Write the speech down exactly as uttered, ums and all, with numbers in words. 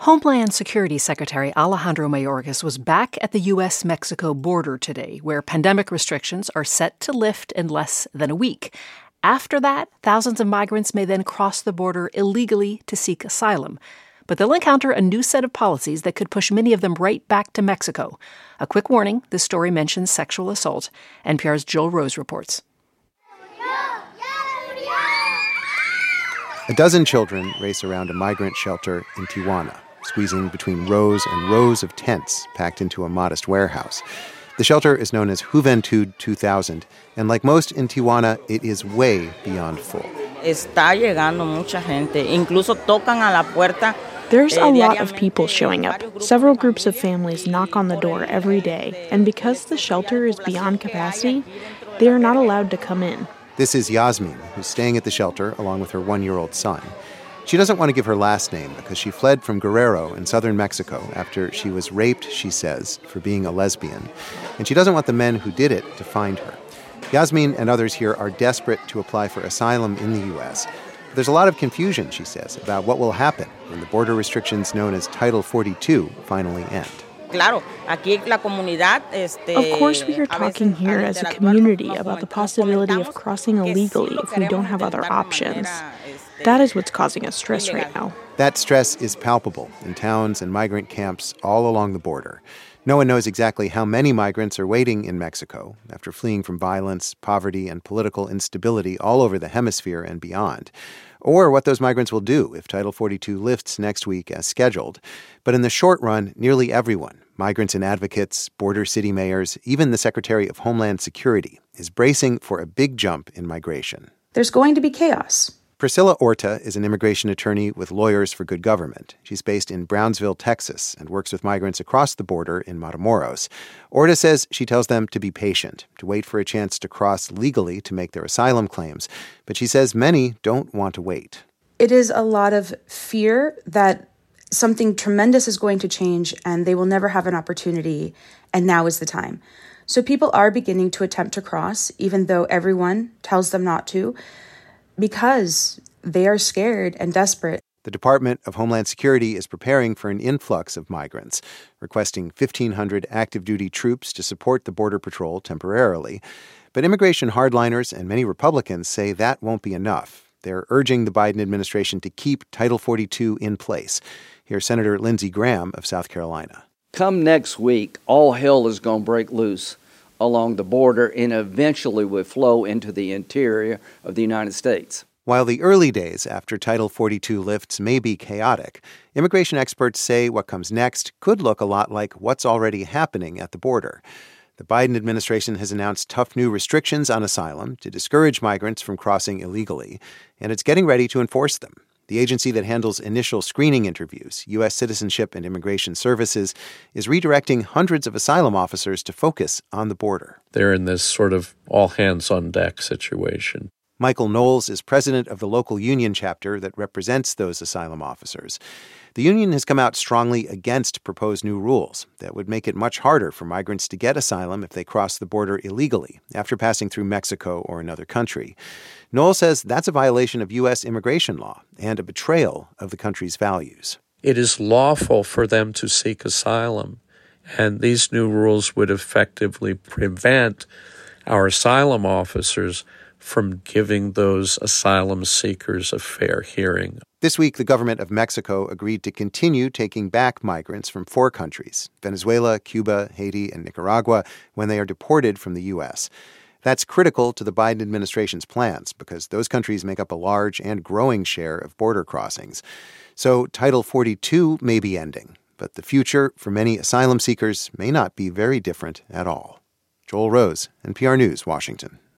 Homeland Security Secretary Alejandro Mayorkas was back at the U S Mexico border today, where pandemic restrictions are set to lift in less than a week. After that, thousands of migrants may then cross the border illegally to seek asylum. But they'll encounter a new set of policies that could push many of them right back to Mexico. A quick warning, this story mentions sexual assault. N P R's Joel Rose reports. A dozen children race around a migrant shelter in Tijuana, squeezing between rows and rows of tents packed into a modest warehouse. The shelter is known as Juventud two thousand, and like most in Tijuana, it is way beyond full. Está llegando mucha gente, incluso tocan a la puerta. There's a lot of people showing up. Several groups of families knock on the door every day, and because the shelter is beyond capacity, they are not allowed to come in. This is Yasmin, who's staying at the shelter along with her one-year-old son. She doesn't want to give her last name because she fled from Guerrero in southern Mexico after she was raped, she says, for being a lesbian. And she doesn't want the men who did it to find her. Yasmin and others here are desperate to apply for asylum in the U S. But there's a lot of confusion, she says, about what will happen when the border restrictions known as Title forty-two finally end. Of course, we are talking here as a community about the possibility of crossing illegally if we don't have other options. That is what's causing us stress right now. That stress is palpable in towns and migrant camps all along the border. No one knows exactly how many migrants are waiting in Mexico after fleeing from violence, poverty, and political instability all over the hemisphere and beyond, or what those migrants will do if Title forty-two lifts next week as scheduled. But in the short run, nearly everyone, migrants and advocates, border city mayors, even the Secretary of Homeland Security, is bracing for a big jump in migration. There's going to be chaos. Priscilla Orta is an immigration attorney with Lawyers for Good Government. She's based in Brownsville, Texas, and works with migrants across the border in Matamoros. Orta says she tells them to be patient, to wait for a chance to cross legally to make their asylum claims. But she says many don't want to wait. It is a lot of fear that something tremendous is going to change and they will never have an opportunity, and now is the time. So people are beginning to attempt to cross, even though everyone tells them not to, because they are scared and desperate. The Department of Homeland Security is preparing for an influx of migrants, requesting fifteen hundred active-duty troops to support the Border Patrol temporarily. But immigration hardliners and many Republicans say that won't be enough. They're urging the Biden administration to keep Title forty-two in place. Here's Senator Lindsey Graham of South Carolina. Come next week, all hell is going to break loose along the border and eventually will flow into the interior of the United States. While the early days after Title forty-two lifts may be chaotic, immigration experts say what comes next could look a lot like what's already happening at the border. The Biden administration has announced tough new restrictions on asylum to discourage migrants from crossing illegally, and it's getting ready to enforce them. The agency that handles initial screening interviews, U S Citizenship and Immigration Services, is redirecting hundreds of asylum officers to focus on the border. They're in this sort of all-hands-on-deck situation. Michael Knowles is president of the local union chapter that represents those asylum officers. The union has come out strongly against proposed new rules that would make it much harder for migrants to get asylum if they cross the border illegally after passing through Mexico or another country. Knowles says that's a violation of U S immigration law and a betrayal of the country's values. It is lawful for them to seek asylum, and these new rules would effectively prevent our asylum officers from giving those asylum seekers a fair hearing. This week, the government of Mexico agreed to continue taking back migrants from four countries, Venezuela, Cuba, Haiti, and Nicaragua, when they are deported from the U S. That's critical to the Biden administration's plans because those countries make up a large and growing share of border crossings. So Title forty-two may be ending, but the future for many asylum seekers may not be very different at all. Joel Rose, N P R News, Washington.